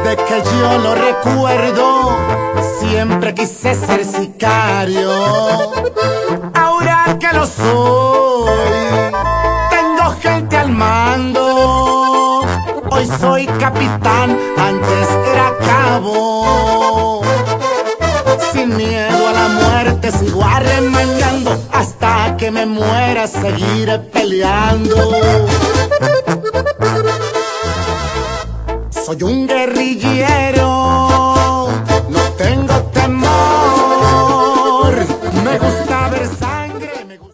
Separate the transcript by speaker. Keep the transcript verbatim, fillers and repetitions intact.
Speaker 1: Desde que yo lo recuerdo, siempre quise ser sicario. Ahora que lo soy, tengo gente al mando. Hoy soy capitán, antes era cabo. Sin miedo a la muerte sigo arremangando, hasta que me muera seguiré peleando. Soy un guerrillero